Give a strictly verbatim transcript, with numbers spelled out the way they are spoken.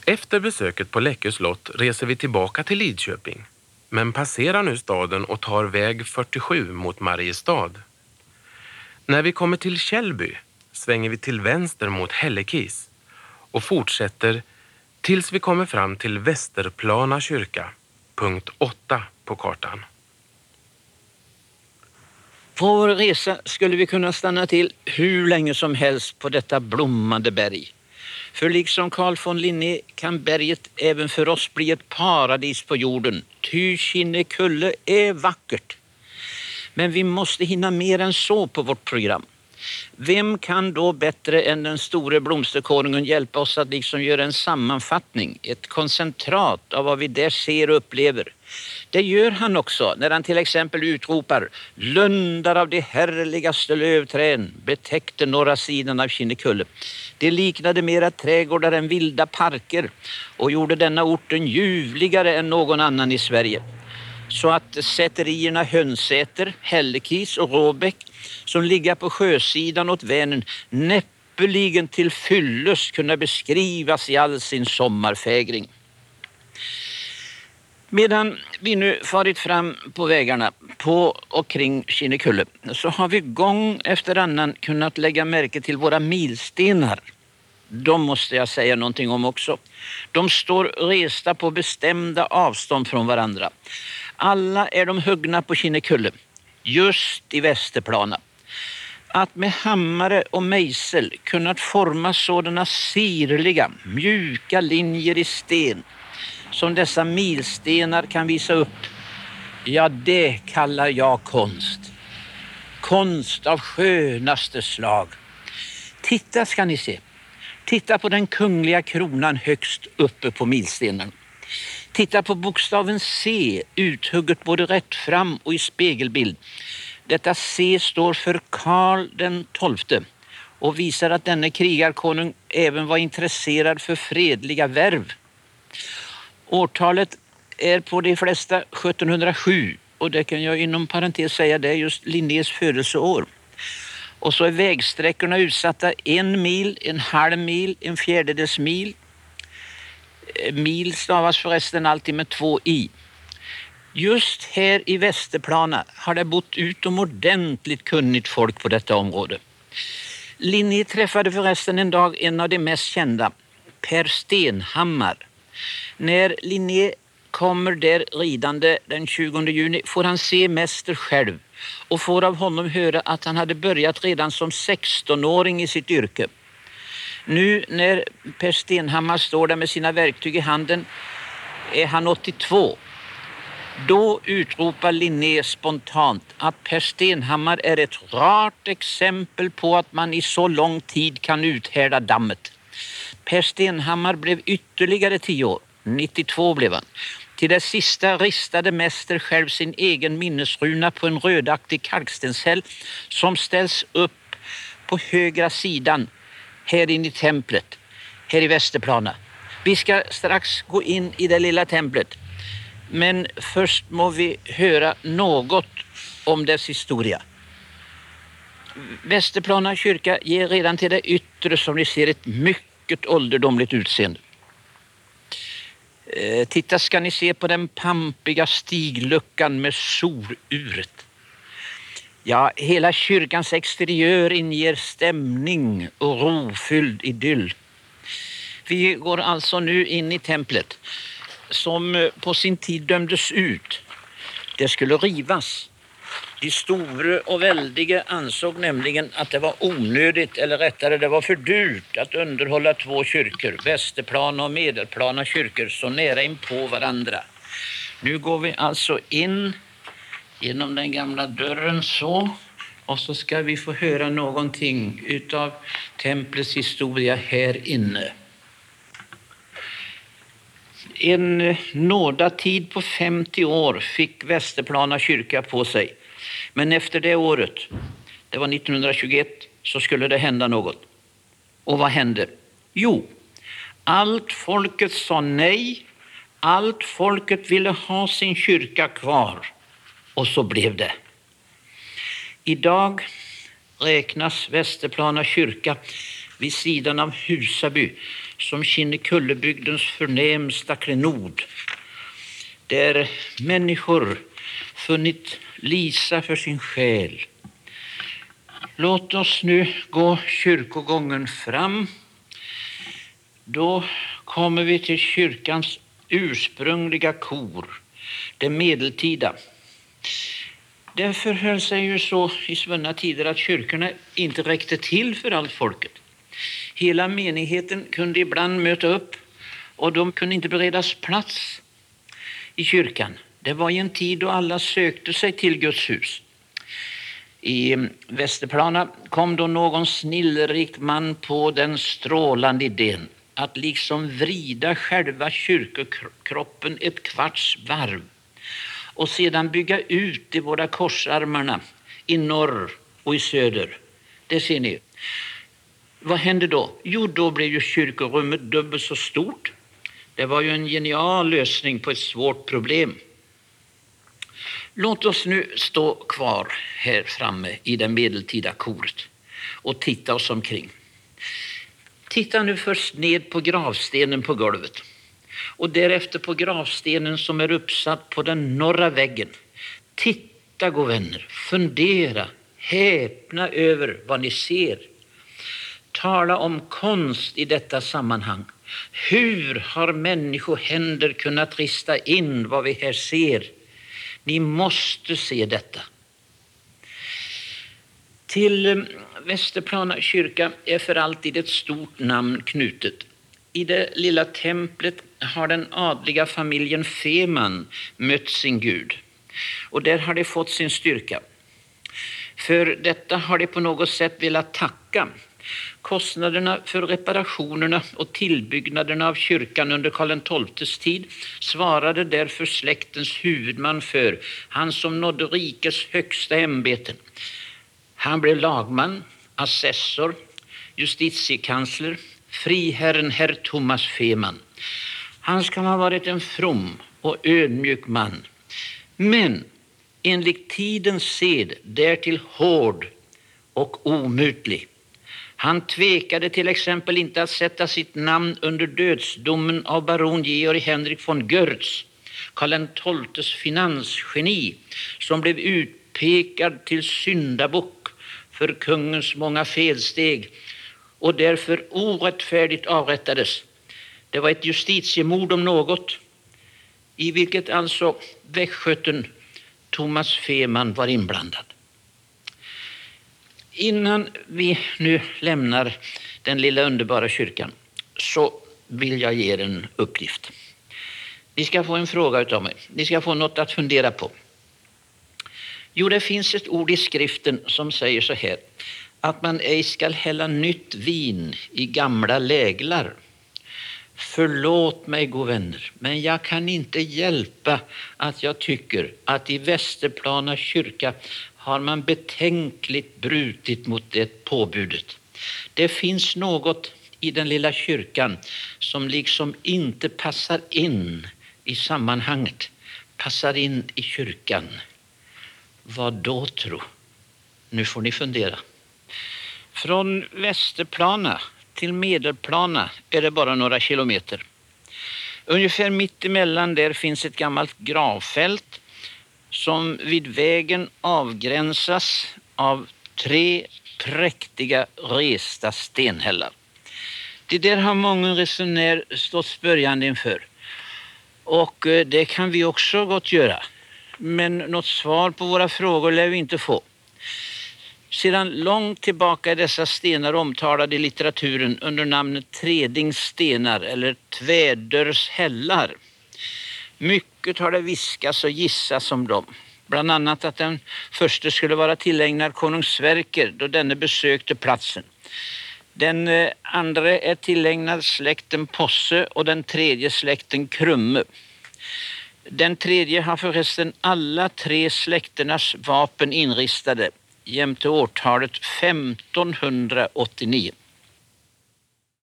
Efter besöket på Läckö slott reser vi tillbaka till Lidköping, men passerar nu staden och tar väg fyrtiosju mot Mariestad. När vi kommer till Källby svänger vi till vänster mot Hällekis och fortsätter tills vi kommer fram till Västerplana kyrka, punkt åtta på kartan. På vår resa skulle vi kunna stanna till hur länge som helst på detta blommande berg. För liksom Carl von Linné kan berget även för oss bli ett paradis på jorden. Ty Kinnekulle är vackert. Men vi måste hinna mer än så på vårt program. Vem kan då bättre än den store blomsterkonungen hjälpa oss att liksom göra en sammanfattning, ett koncentrat av vad vi där ser och upplever? Det gör han också när han till exempel utropar: lundar av de härligaste lövträd betäckte norra sidan av Kinnekulle. Det liknade mera trädgårdar än vilda parker och gjorde denna orten ljuvligare än någon annan i Sverige. Så att säterierna Hönsäter, Hällekis och Råbäck som ligger på sjösidan åt Vänern näppeligen till fyllest kunna beskrivas i all sin sommarfägring. Medan vi nu farit fram på vägarna på och kring Kinnekulle så har vi gång efter annan kunnat lägga märke till våra milstenar. De måste jag säga någonting om också. De står resta på bestämda avstånd från varandra. Alla är de huggna på Kinnekulle, just i Västerplana. Att med hammare och mejsel kunnat forma sådana sirliga, mjuka linjer i sten som dessa milstenar kan visa upp, ja, det kallar jag konst. Konst av skönaste slag. Titta ska ni se. Titta på den kungliga kronan högst uppe på milstenen. Titta på bokstaven C, uthugget både rätt fram och i spegelbild. Detta C står för Karl den tolfte och visar att denne krigarkonung även var intresserad för fredliga värv. Årtalet är på de flesta sjuttonhundrasju och det kan jag inom parentes säga, det är just Linnés födelseår. Och så är vägsträckorna utsatta en mil, en halv mil, en fjärdedels mil. Mil stavas förresten alltid med två i. Just här i Västerplana har det bott utomordentligt kunnigt folk på detta område. Linné träffade förresten en dag en av de mest kända, Per Stenhammar. När Linné kommer där ridande den tjugonde juni får han se mäster själv och får av honom höra att han hade börjat redan som sextonåring i sitt yrke. Nu när Per Stenhammar står där med sina verktyg i handen är han åttiotvå. Då utropar Linné spontant att Per Stenhammar är ett rart exempel på att man i så lång tid kan uthärda dammet. Per Stenhammar blev ytterligare tio år, nittiotvå blev han. Till det sista ristade mäster själv sin egen minnesruna på en rödaktig kalkstenshäll som ställs upp på högra sidan här inne i templet, här i Västerplana. Vi ska strax gå in i det lilla templet. Men först må vi höra något om dess historia. Västerplana kyrka ger redan till det yttre som ni ser ett mycket ålderdomligt utseende. Eh, titta ska ni se på den pampiga stigluckan med soruret. Ja, hela kyrkans exteriör inger stämning och rofylld idyll. Vi går alltså nu in i templet som på sin tid dömdes ut. Det skulle rivas. De stora och väldiga ansåg nämligen att det var onödigt, eller rättare det var för dyrt att underhålla två kyrkor, Västerplana och Medelplana kyrkor, så nära in på varandra. Nu går vi alltså in genom den gamla dörren så, och så ska vi få höra någonting utav templets historia här inne. En nådatid på femtio år fick Västerplana kyrka på sig. Men efter det året, det var nittonhundratjugoett, så skulle det hända något. Och vad hände? Jo, allt folket sa nej. Allt folket ville ha sin kyrka kvar. Och så blev det. Idag räknas Västerplana kyrka vid sidan av Husaby som Kinnekullebygdens förnämsta klenod, där människor funnit lisa för sin själ. Låt oss nu gå kyrkogången fram. Då kommer vi till kyrkans ursprungliga kor, det medeltida. Det förhöll sig ju så i svunna tider att kyrkorna inte räckte till för allt folket. Hela menigheten kunde ibland möta upp och de kunde inte beredas plats i kyrkan. Det var en tid då alla sökte sig till Guds hus. I Västerplana kom då någon snillrik man på den strålande idén att liksom vrida själva kyrkokroppen ett kvarts varv och sedan bygga ut de båda korsarmarna i norr och i söder. Det ser ni. Vad hände då? Jo, då blev ju kyrkorummet dubbelt så stort. Det var ju en genial lösning på ett svårt problem. Låt oss nu stå kvar här framme i det medeltida koret och titta oss omkring. Titta nu först ned på gravstenen på golvet och därefter på gravstenen som är uppsatt på den norra väggen. Titta, gå vänner, fundera, häpna över vad ni ser. Tala om konst i detta sammanhang. Hur har människohänder kunnat rista in vad vi här ser? Ni måste se detta. Till Västerplana kyrka är för alltid ett stort namn knutet. I det lilla templet har den adliga familjen Feman mött sin Gud. Och där har de fått sin styrka. För detta har de på något sätt velat tacka. Kostnaderna för reparationerna och tillbyggnaderna av kyrkan under Karl den tolftes tid svarade därför släktens huvudman för, han som nådde rikets högsta ämbeten. Han blev lagman, assessor, justitiekansler, friherren herr Thomas Feman. Han ska ha varit en from och ödmjuk man, men enligt tidens sed därtill hård och omutlig. Han tvekade till exempel inte att sätta sitt namn under dödsdomen av baron Georg Henrik von Görtz, Karl den tolftes finansgeni, som blev utpekad till syndabock för kungens många felsteg och därför orättfärdigt avrättades. Det var ett justitiemord om något, i vilket alltså västgöten Thomas Feman var inblandad. Innan vi nu lämnar den lilla underbara kyrkan så vill jag ge er en uppgift. Ni ska få en fråga utav mig. Ni ska få något att fundera på. Jo, det finns ett ord i skriften som säger så här, att man ej skall hälla nytt vin i gamla läglar. Förlåt mig, go vänner, men jag kan inte hjälpa att jag tycker att i Västerplana kyrka har man betänkligt brutit mot det påbudet. Det finns något i den lilla kyrkan som liksom inte passar in i sammanhanget, passar in i kyrkan. Vad då, tro? Nu får ni fundera. Från Västerplana till Medelplana är det bara några kilometer. Ungefär mitt emellan där finns ett gammalt gravfält som vid vägen avgränsas av tre präktiga resta stenhällar. Det där har många resenärer stått spörjande inför. Och det kan vi också gott göra. Men något svar på våra frågor lär vi inte få. Sedan långt tillbaka är dessa stenar omtalade i litteraturen under namnet Tredings stenar eller Tvärdörs hällar. Mycket har det viskas och gissas om dem. Bland annat att den första skulle vara tillägnad konung Sverker då denne besökte platsen. Den andra är tillägnad släkten Posse och den tredje släkten Krumme. Den tredje har förresten alla tre släkternas vapen inristade jämte årtalet femtonhundraåttionio.